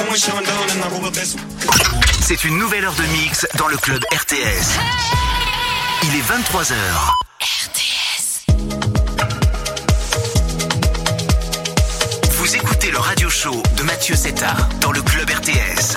C'est une nouvelle heure de mix dans le club RTS. Il est 23h. RTS. Vous écoutez le radio show de Mathieu Zeta dans le club RTS.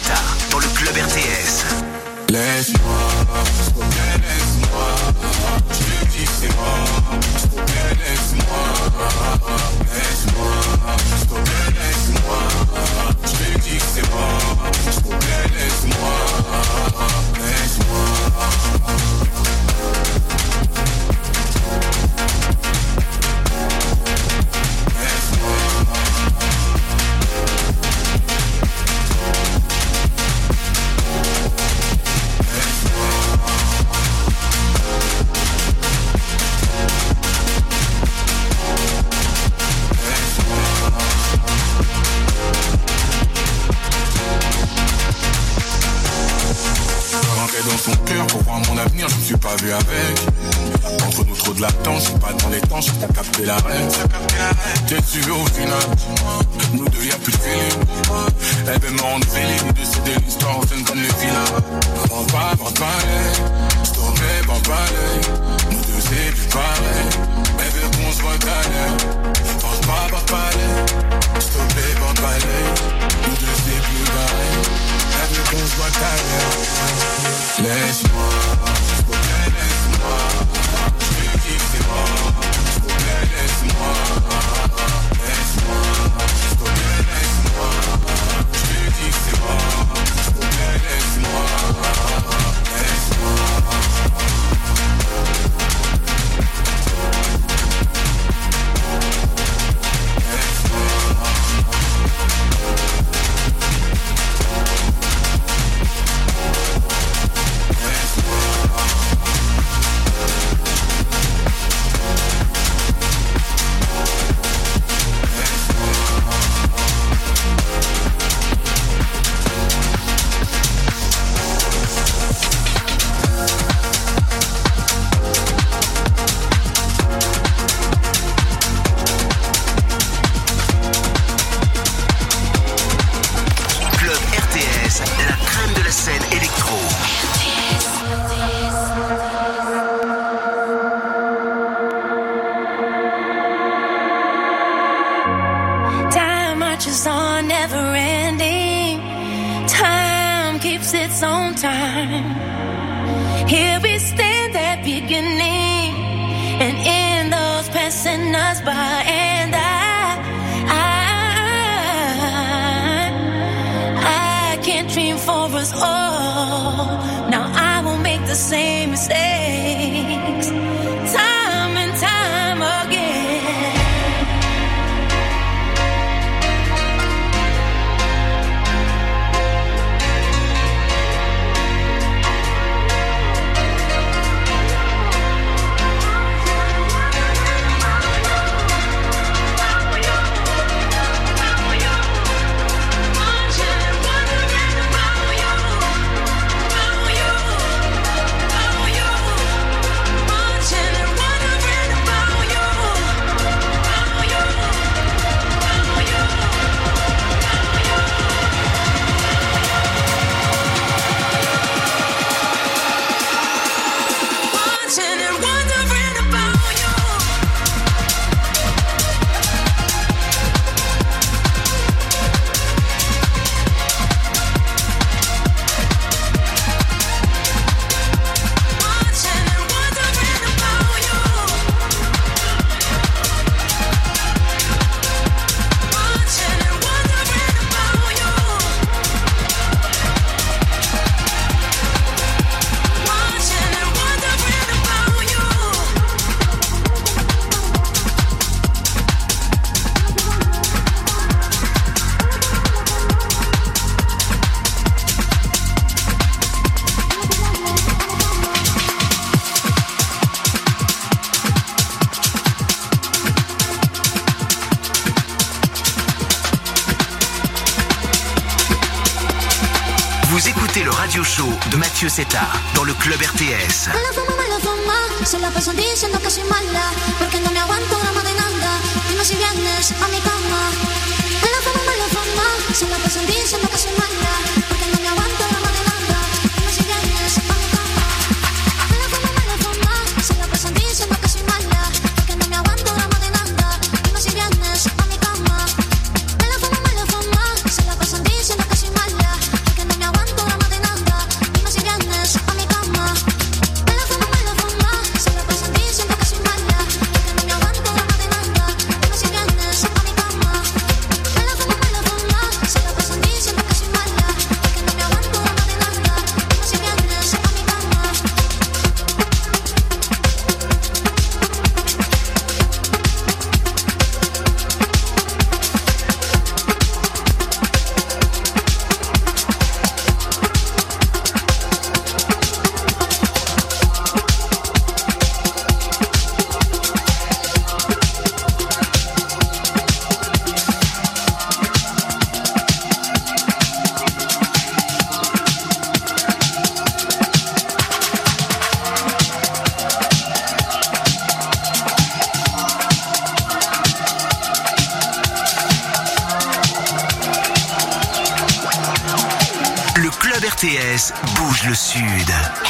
Zeta, dans le club RTS. Laisse-moi, laisse-moi, je te dis que c'est mort. Laisse-moi, laisse-moi, laisse-moi, je te dis que c'est mort. Laisse-moi, laisse-moi. Dans son cœur pour voir mon avenir, je me suis pas vu avec. Entre nous trop de latence, je suis pas dans les temps, je t'ai capté la rêve. T'es suivi au final, nous deux y'a plus de feeling. Elle veut me rendre feeling, nous deux c'est de l'histoire, on sonne comme les vilains. Prends pas parler, stoppé pas parler. Nous deux c'est plus pareil, elle veut qu'on se voit d'aller. Pense pas parler, stoppé pas parler. Nous deux c'est plus pareil, elle veut qu'on se voit d'aller. Laisse-moi, laisse-moi, je te dis que c'est mort. Laisse-moi, laisse-moi, laisse-moi, je te dis que c'est mort. Laisse-moi, laisse-moi. Vous écoutez le radio show de Mathieu Zeta dans le club RTS. Se la pasan diciendo que soy mala, porque no me aguanto drama de nada. Dime si vienes a mi cama. Me la fama, se la pasan diciendo que soy mala, porque no me aguanto drama de nada. Dime si vienes a mi cama. Me la fama, se la pasan diciendo que soy mala, porque no me aguanto drama de nada. Dime si vienes a mi cama. Me la fama, se la pasan diciendo que soy mala, porque no me RTS bouge le Sud.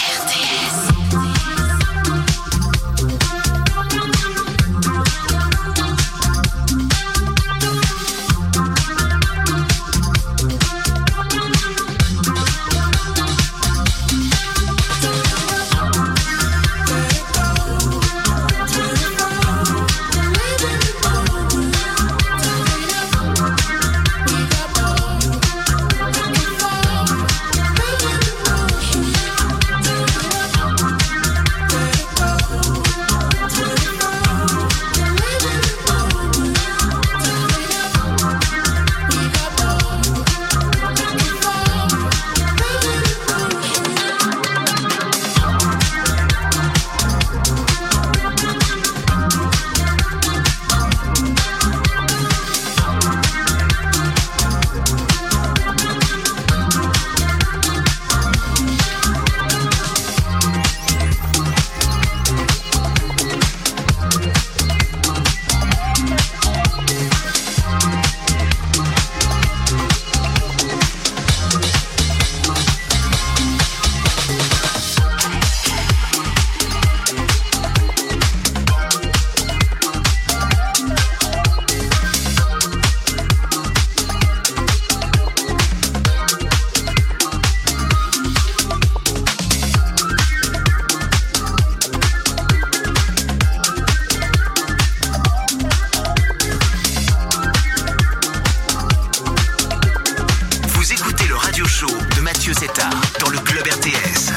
Dans le club RTS.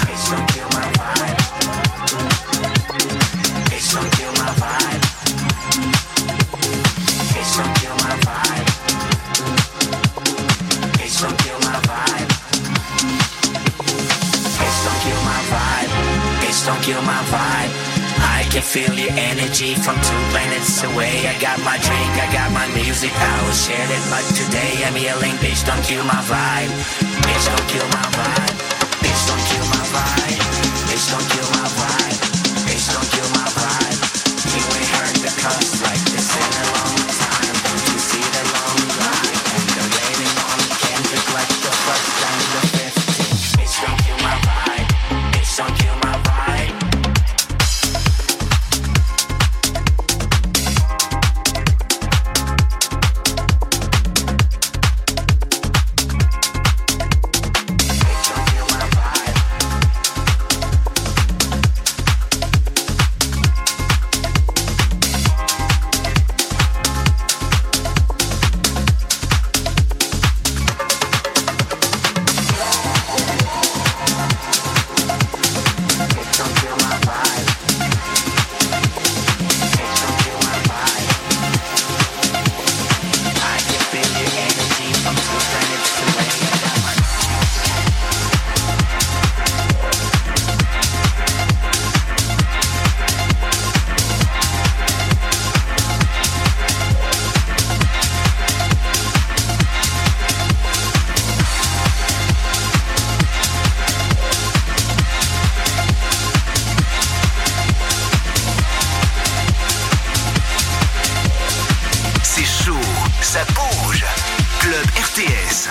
Don't kill my vibe. I can feel your energy from 2 planets away. I got my drink, I got my music, I will share it. But today I'm yelling, bitch, don't kill my vibe. Bitch, don't kill my vibe. Bitch, don't kill my vibe. Bitch, don't kill my vibe. Bitch, don't kill my vibe. You ain't heard the cuss like this in a long time. Don't you see the long line? And they're waiting on Kendrick like the first and the 15th. Bitch, don't kill my vibe. Bitch, don't kill my vibe. Ça bouge. Club RTS.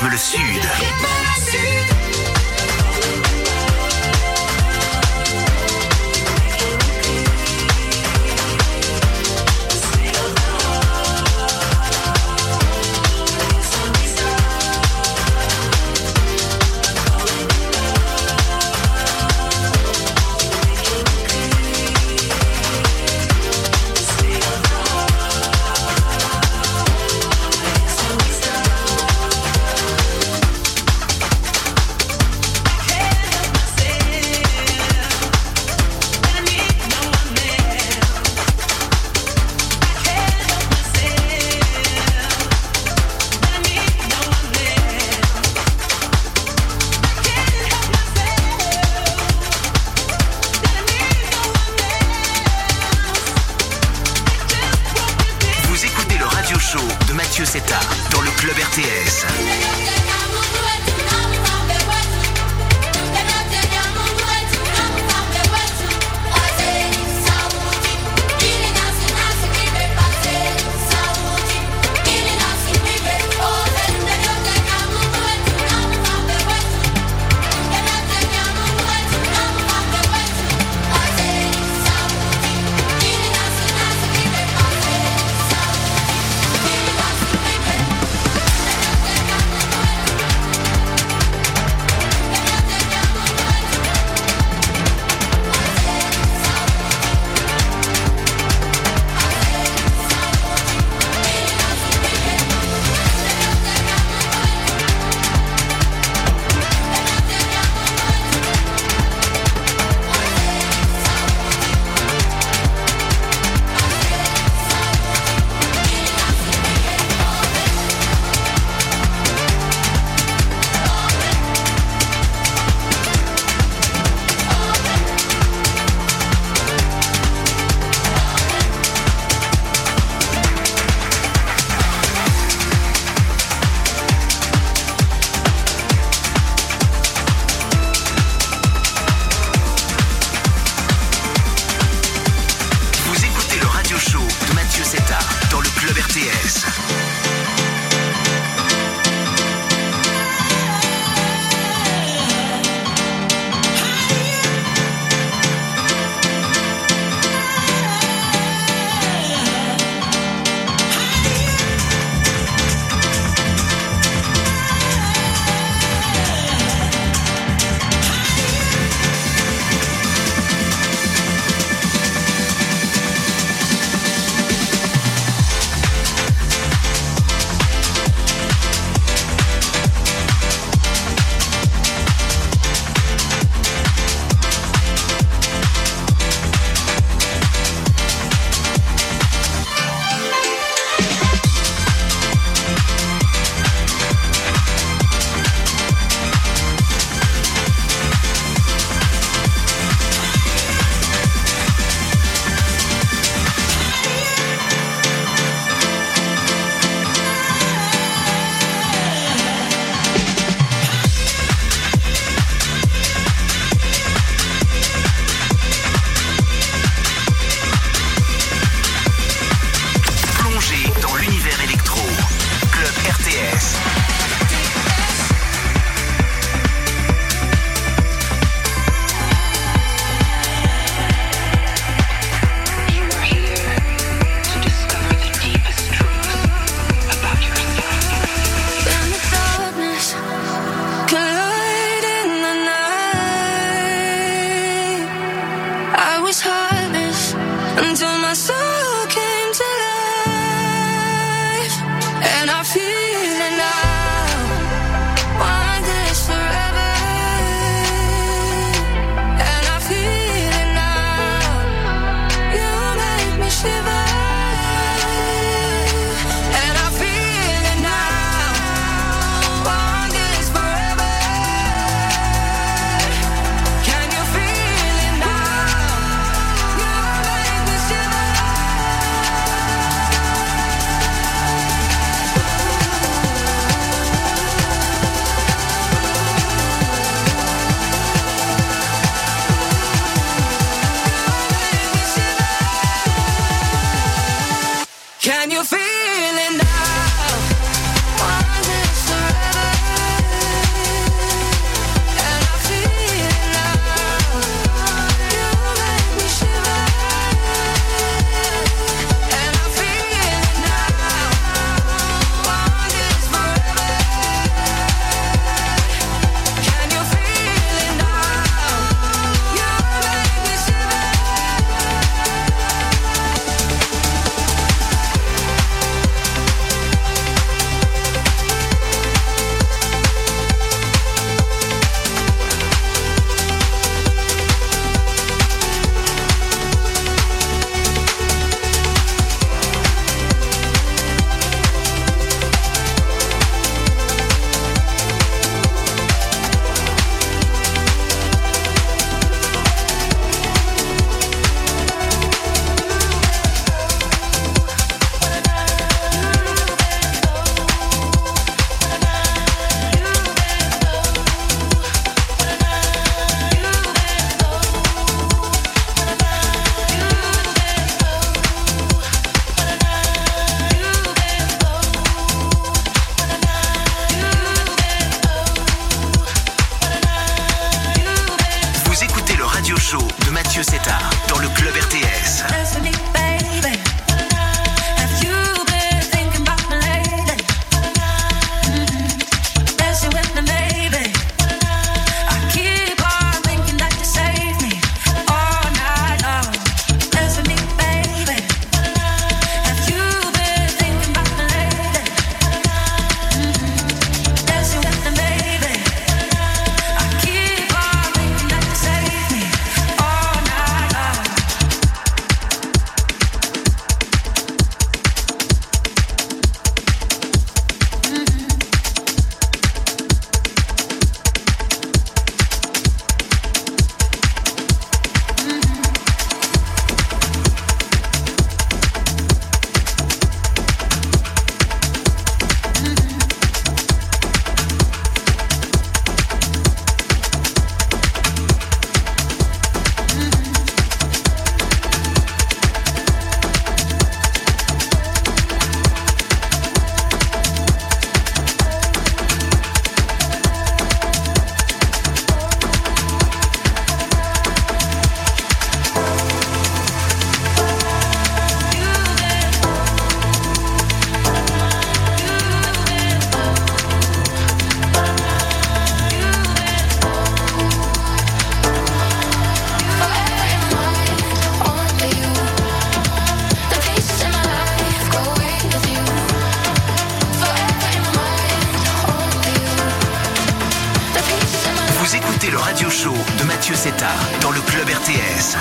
rythme le Sud. Dans le club RTS. Can you feel it now? Was this forever? écoutez le radio show de Mathieu Seta dans le Club RTS.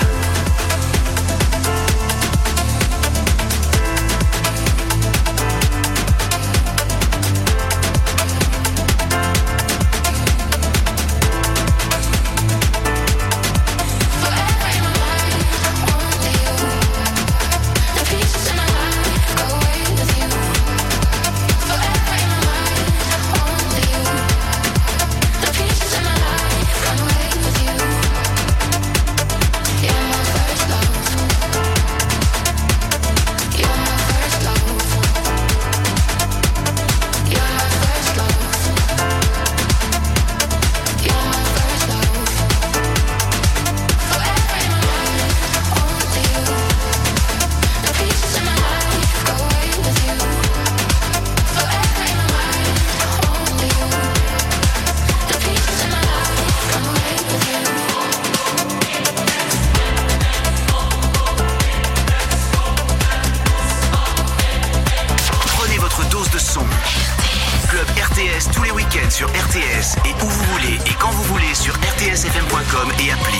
Sur RTS et où vous voulez et quand vous voulez sur rtsfm.com et appli.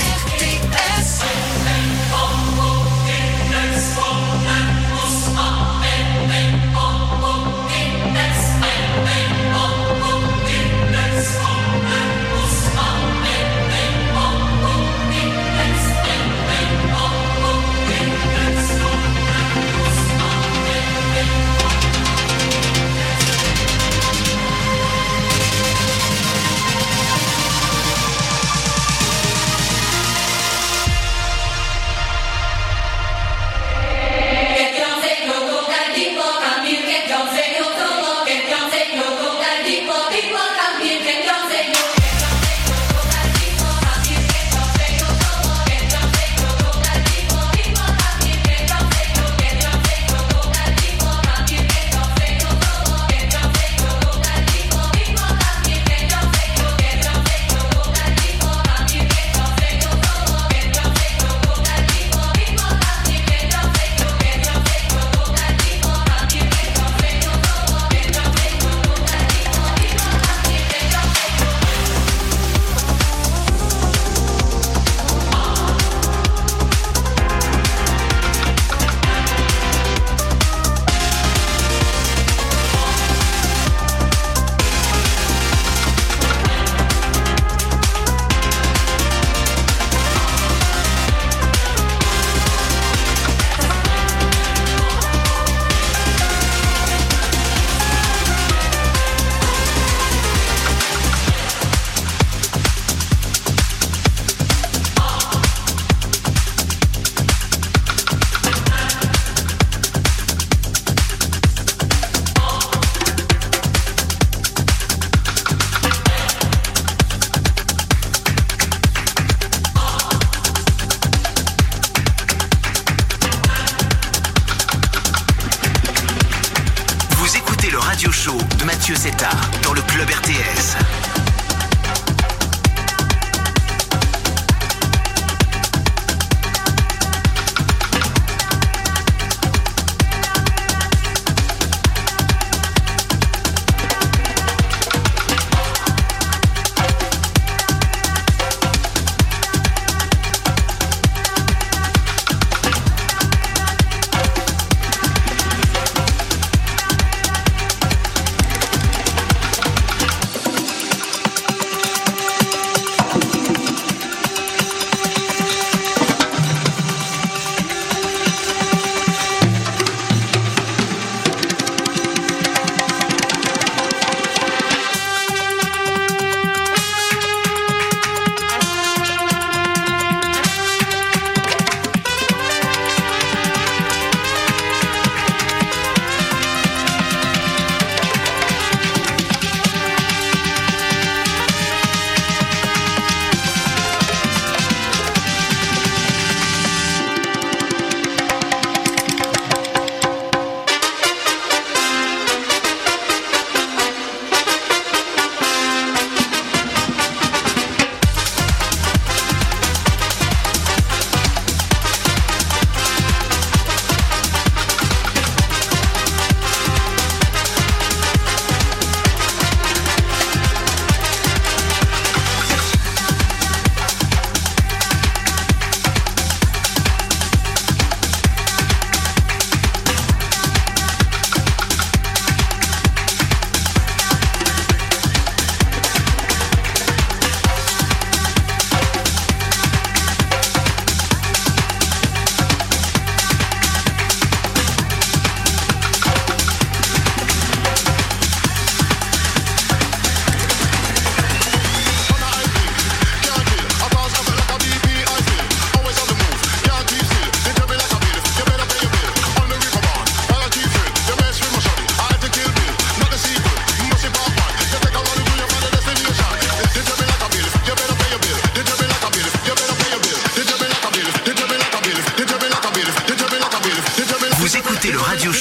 Mathieu Seta dans le Club RTS.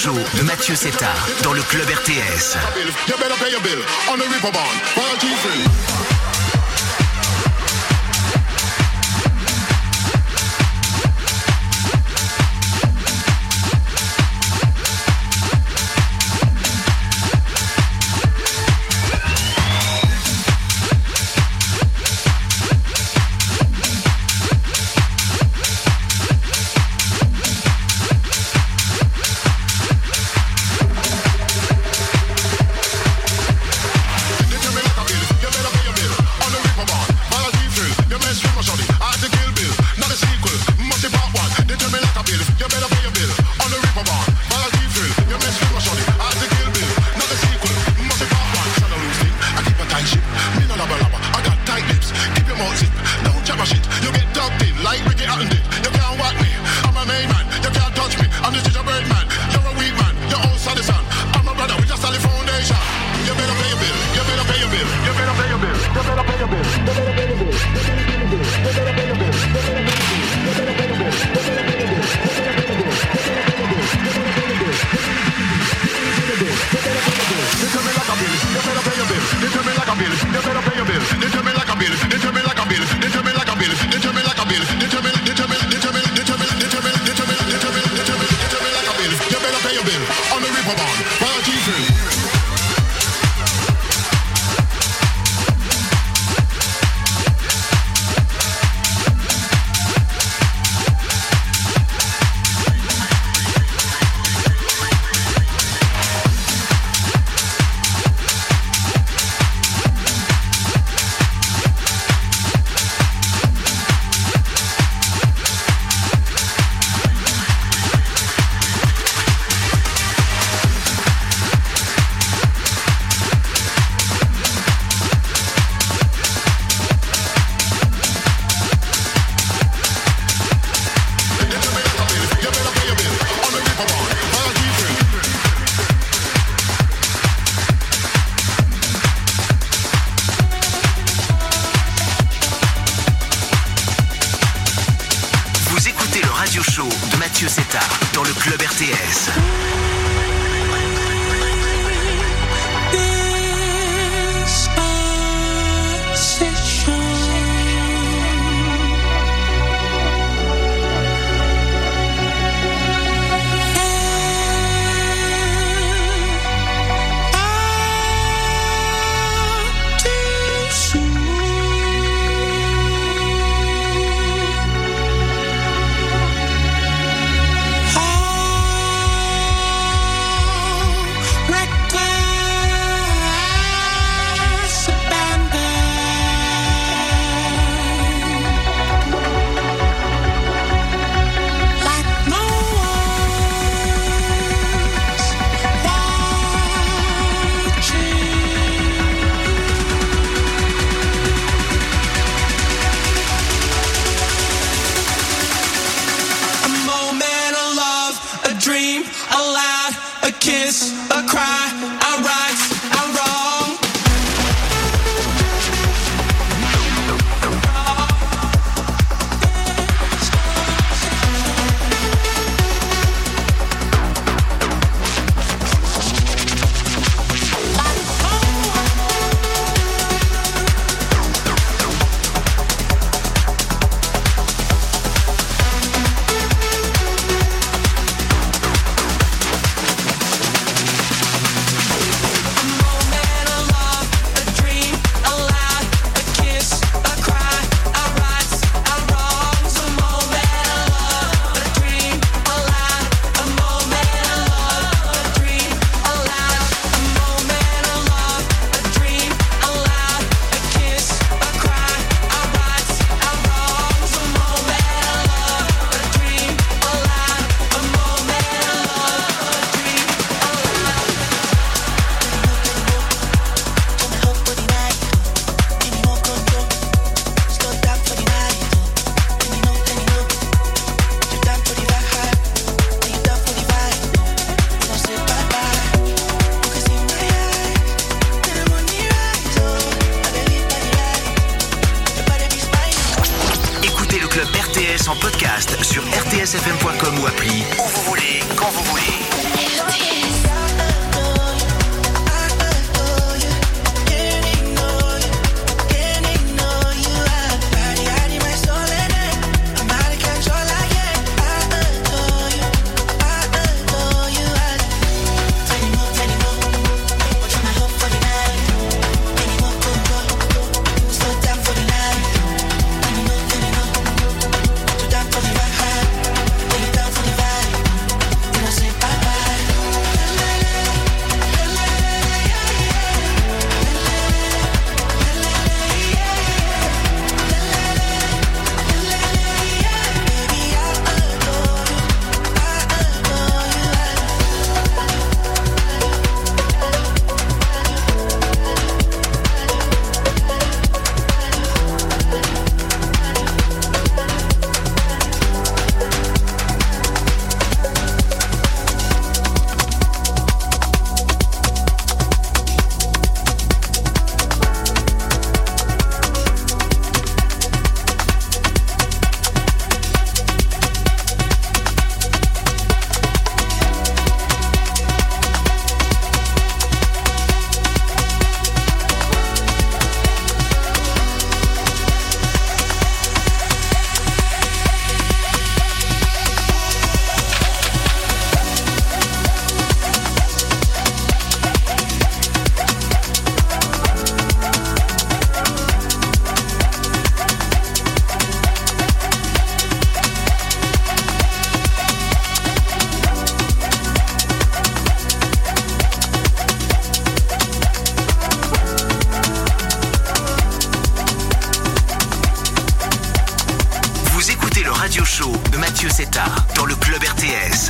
show de Mathieu Settar dans le club RTS. You better pay your bill on the Reaper bond. en podcast sur rtsfm.com ou appli, où vous voulez, quand vous voulez. Zeta dans le club RTS.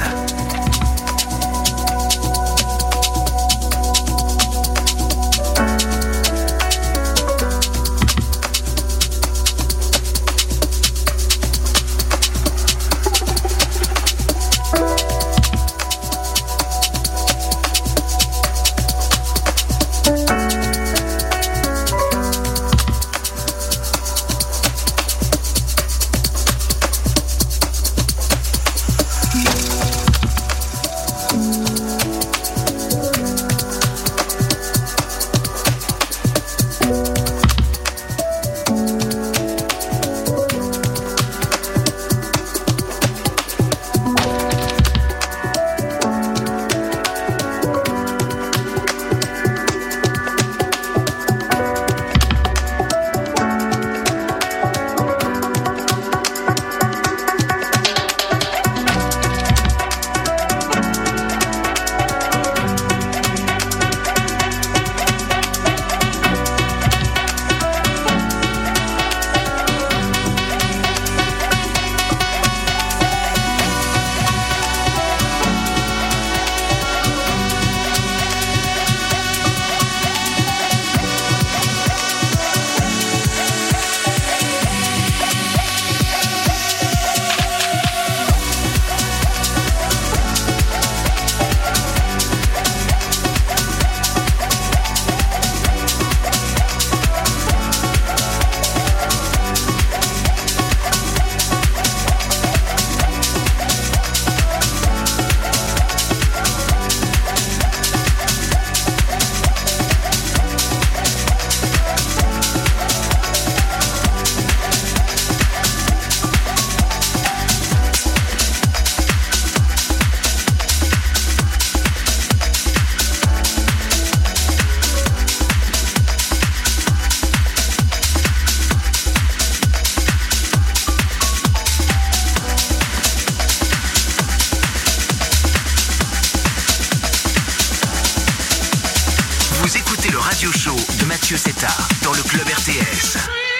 Dans le club RTS.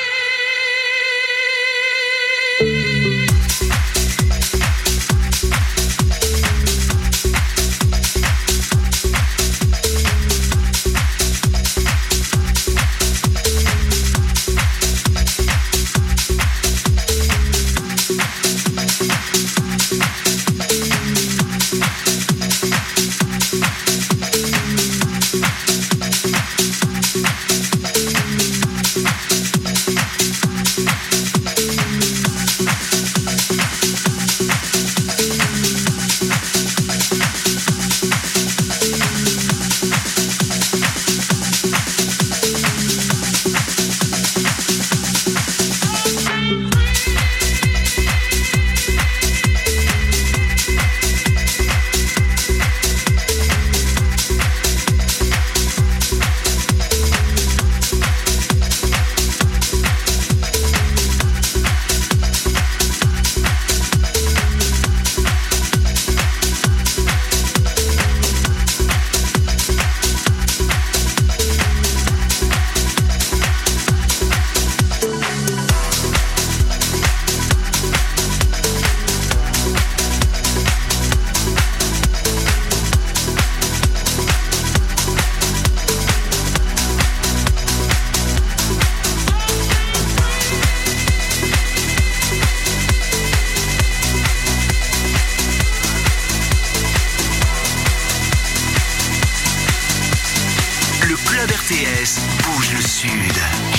RTS bouge le sud.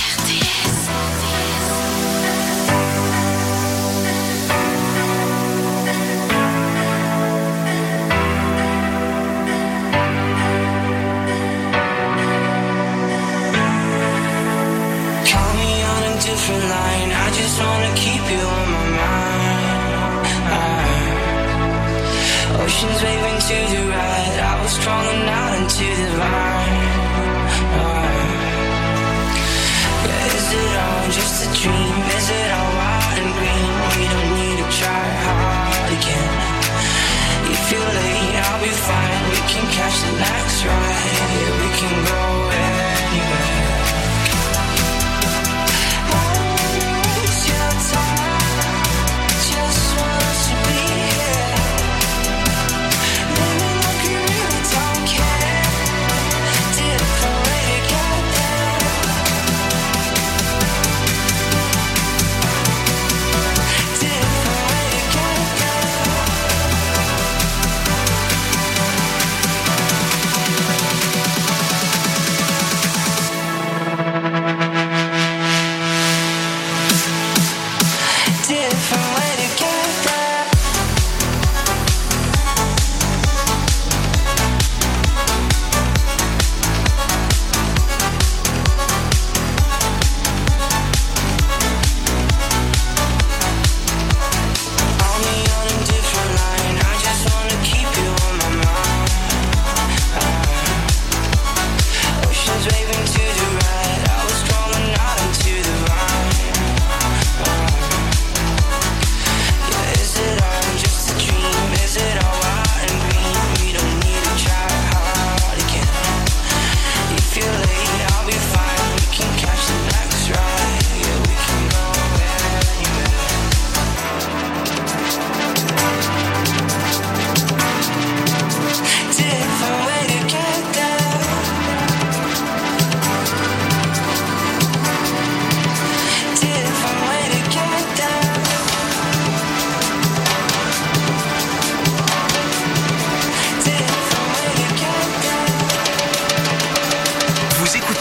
Different line, I just wanna keep you on my mind. Oceans waving to the right, I was crawling out into the vine. Is it all just a dream? Is it all white and green? We don't need to try hard again. You feel late, I'll be fine. We can catch the next ride. Yeah, we can go anywhere. Just want us to be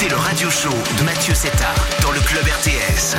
écoutez le radio show de Mathieu Settard dans le club RTS.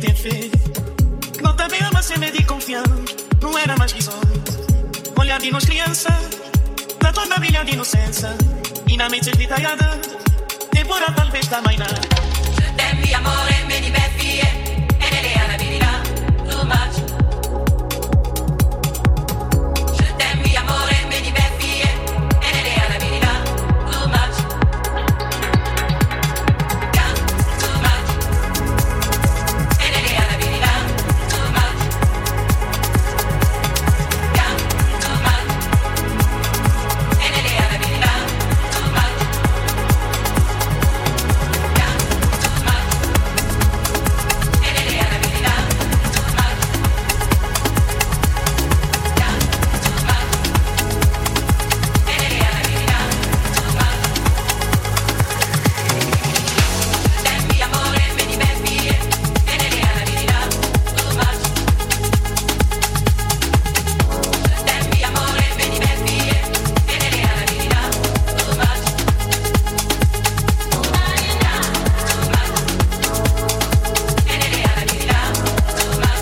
bienfait. Não também ama ser meio de confiança, não era mais visões. Olhar de nós criança, da tua família de inocência. E na mente detalhada, temporada talvez também não. Je t'aime, mi amore, me di me fie, e ne le anabilità, too much. Je t'aime, mi amore, me di me fie, e ne le anabilità, too much. Yeah, too much. E ne le anabilità, too much. Yeah, too much. E ne le anabilità, too much. Yeah, too much. E ne le anabilità, too much. Yeah, too much. E ne le anabilità, too much. Dammi amore, vedi me fie, e ne le anabilità, too much. Dammi amore, vedi me fie, e ne le anabilità, too much. Too much. E ne le anabilità, too much.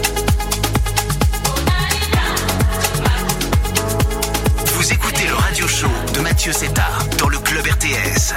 Vous écoutez le radio show de Mathieu Seta dans le club RTS.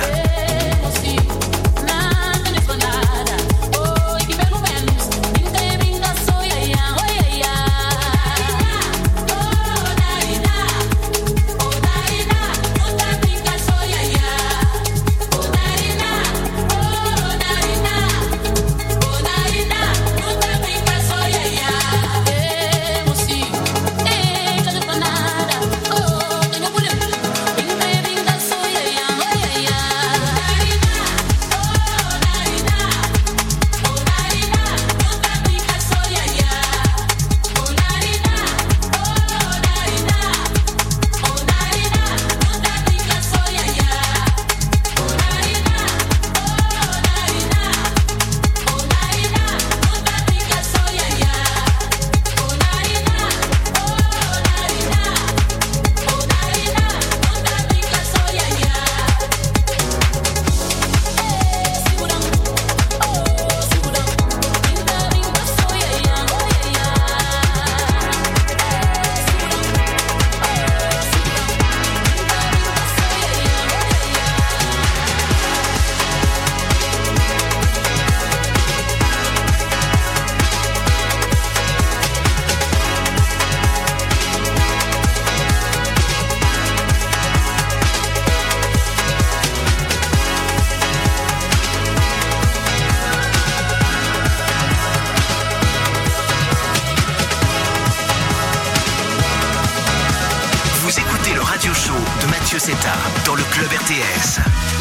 Vous écoutez le radio show de Mathieu Seta dans le club RTS.